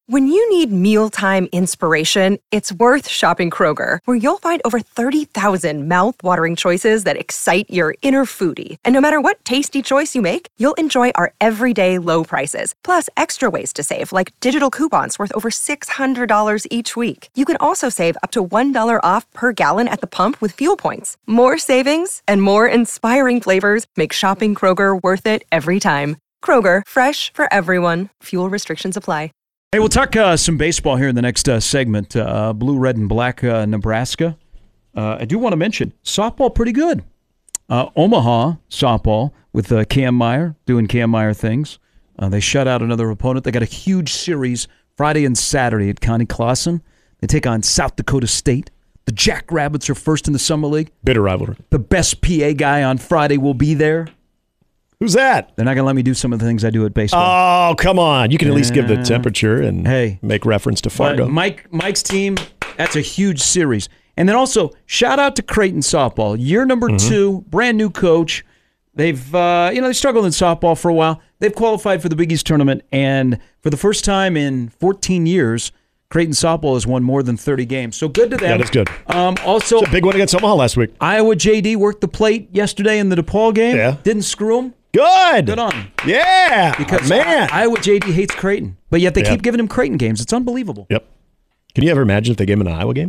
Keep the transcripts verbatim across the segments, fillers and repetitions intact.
When you need mealtime inspiration, it's worth shopping Kroger, where you'll find over thirty thousand mouth-watering choices that excite your inner foodie. And no matter what tasty choice you make, you'll enjoy our everyday low prices, plus extra ways to save, like digital coupons worth over six hundred dollars each week. You can also save up to one dollar off per gallon at the pump with fuel points. More savings and more inspiring flavors make shopping Kroger worth it every time. Kroger, fresh for everyone. Fuel restrictions apply. Hey, we'll talk uh, some baseball here in the next uh, segment. Uh, blue, red, and black uh, Nebraska. Uh, I do want to mention softball pretty good. Uh, Omaha softball with uh, Cam Meyer doing Cam Meyer things. Uh, they shut out another opponent. They got a huge series Friday and Saturday at Connie Clausen. They take on South Dakota State. The Jackrabbits are first in the Summer League. Bitter rivalry. The best P A guy on Friday will be there. Who's that? They're not going to let me do some of the things I do at baseball. Oh, come on. You can at least give the temperature and hey, make reference to Fargo. Mike, Mike's team, that's a huge series. And then also, shout out to Creighton softball. Year number mm-hmm. two, brand new coach. They've, uh, you know, they struggled in softball for a while. They've qualified for the Big East tournament, and for the first time in fourteen years, Creighton softball has won more than thirty games. So good to them. Yeah, that's good. Um, also, it's a big one against Omaha last week. Iowa J D worked the plate yesterday in the DePaul game. Yeah. Didn't screw them. Good. Good on him. Yeah. Because man. Iowa J D hates Creighton, but yet they yep. keep giving him Creighton games. It's unbelievable. Yep. Can you ever imagine if they gave him an Iowa game?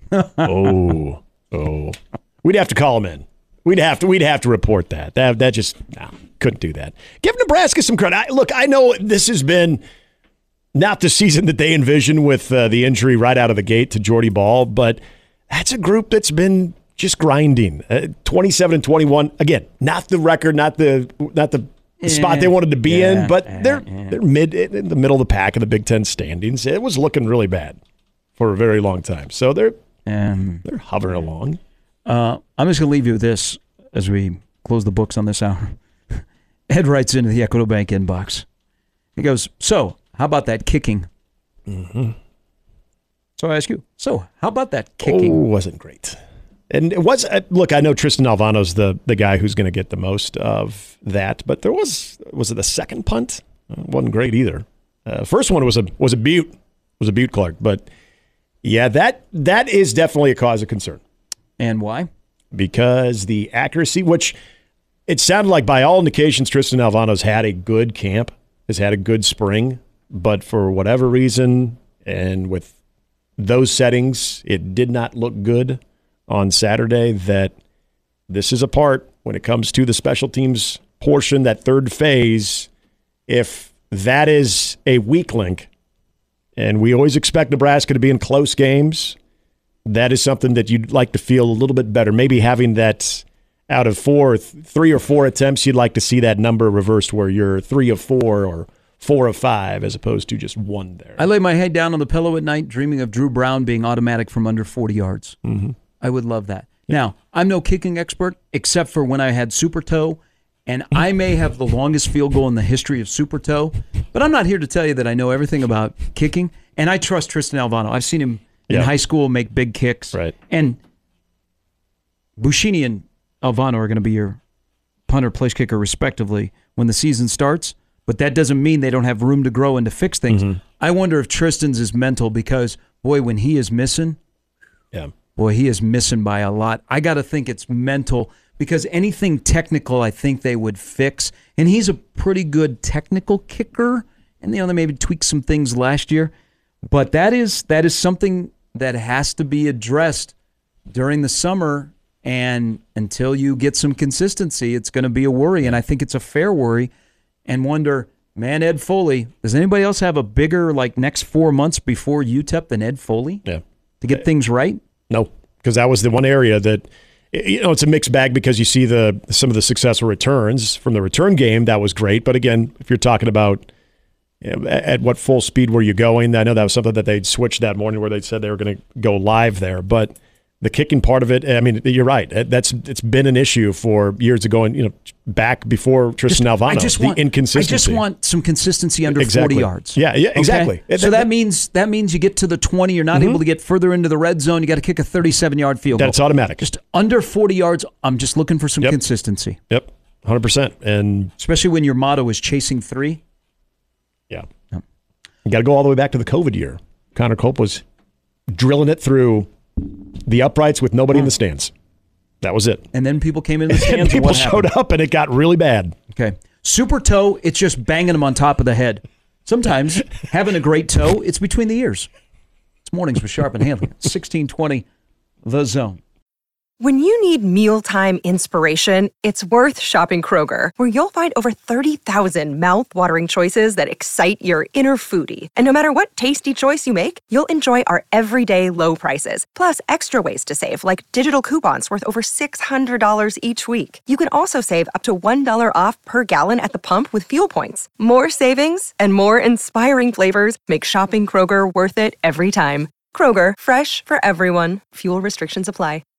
oh. Oh. We'd have to call him in. We'd have to. We'd have to report that. That. That just no, couldn't do that. Give Nebraska some credit. I, look, I know this has been not the season that they envisioned with uh, the injury right out of the gate to Jordy Ball, but that's a group that's been just grinding. Uh, twenty-seven and twenty-one. Again, not the record, not the not the yeah, spot they wanted to be yeah, in, but they're yeah. they're mid in the middle of the pack of the Big Ten standings. It was looking really bad for a very long time. So they're um, they're hovering along. Uh, I'm just going to leave you with this as we close the books on this hour. Ed writes into the Equitable Bank inbox. He goes, "So, how about that kicking?" Mm-hmm. So I ask you, so how about that kicking? Oh, wasn't great. And it was, uh, look, I know Tristan Alvano's the, the guy who's going to get the most of that, but there was, was it the second punt? It wasn't great either. Uh, first one was a was a Butte, was a Butte Clark, but yeah, that that is definitely a cause of concern. And why? Because the accuracy, which it sounded like by all indications, Tristan Alvano's had a good camp, has had a good spring, but for whatever reason, and with those settings, it did not look good on Saturday. That this is a part when it comes to the special teams portion, that third phase, if that is a weak link, and we always expect Nebraska to be in close games, that is something that you'd like to feel a little bit better. Maybe having that out of four, th- three or four attempts, you'd like to see that number reversed where you're three of four or four of five as opposed to just one there. I lay my head down on the pillow at night dreaming of Drew Brown being automatic from under forty yards. Mm-hmm. I would love that. Yeah. Now, I'm no kicking expert except for when I had Super Toe, and I may have the longest field goal in the history of Super Toe, but I'm not here to tell you that I know everything about kicking, and I trust Tristan Alvano. I've seen him in yeah. high school make big kicks. Right. And Buschini and Alvano are going to be your punter, place kicker, respectively, when the season starts, but that doesn't mean they don't have room to grow and to fix things. Mm-hmm. I wonder if Tristan's is mental because, boy, when he is missing, yeah. boy, he is missing by a lot. I got to think it's mental because anything technical I think they would fix, and he's a pretty good technical kicker, and you know they maybe tweaked some things last year, but that is that is something that has to be addressed during the summer, and until you get some consistency, it's going to be a worry, and I think it's a fair worry, and wonder, man, Ed Foley, does anybody else have a bigger, like, next four months before U T E P than Ed Foley yeah. to get things right? No, because that was the one area that, you know, it's a mixed bag because you see the some of the successful returns from the return game. That was great. But again, if you're talking about, you know, at what full speed were you going? I know that was something that they'd switched that morning where they said they were going to go live there. But the kicking part of it, I mean, you're right. That's it's been an issue for years ago, and you know, back before Tristan just, Alvano. I just the want, inconsistency. I just want some consistency under exactly. forty yards. Yeah, yeah, exactly. Okay? So that means that means you get to the twenty, you're not mm-hmm. able to get further into the red zone. You got to kick a thirty-seven yard field goal. That's automatic. Just under forty yards. I'm just looking for some yep. consistency. Yep, one hundred percent. And especially when your motto is chasing three. Yeah. Yep. You got to go all the way back to the COVID year. Connor Cope was drilling it through the uprights with nobody in the stands. That was it. And then people came in the stands. And people what showed up, and it got really bad. Okay. Super toe, it's just banging them on top of the head. Sometimes having a great toe, it's between the ears. It's Mornings with Sharp and Hanley. sixteen twenty The Zone. When you need mealtime inspiration, it's worth shopping Kroger, where you'll find over thirty thousand mouth-watering choices that excite your inner foodie. And no matter what tasty choice you make, you'll enjoy our everyday low prices, plus extra ways to save, like digital coupons worth over six hundred dollars each week. You can also save up to one dollar off per gallon at the pump with fuel points. More savings and more inspiring flavors make shopping Kroger worth it every time. Kroger, fresh for everyone. Fuel restrictions apply.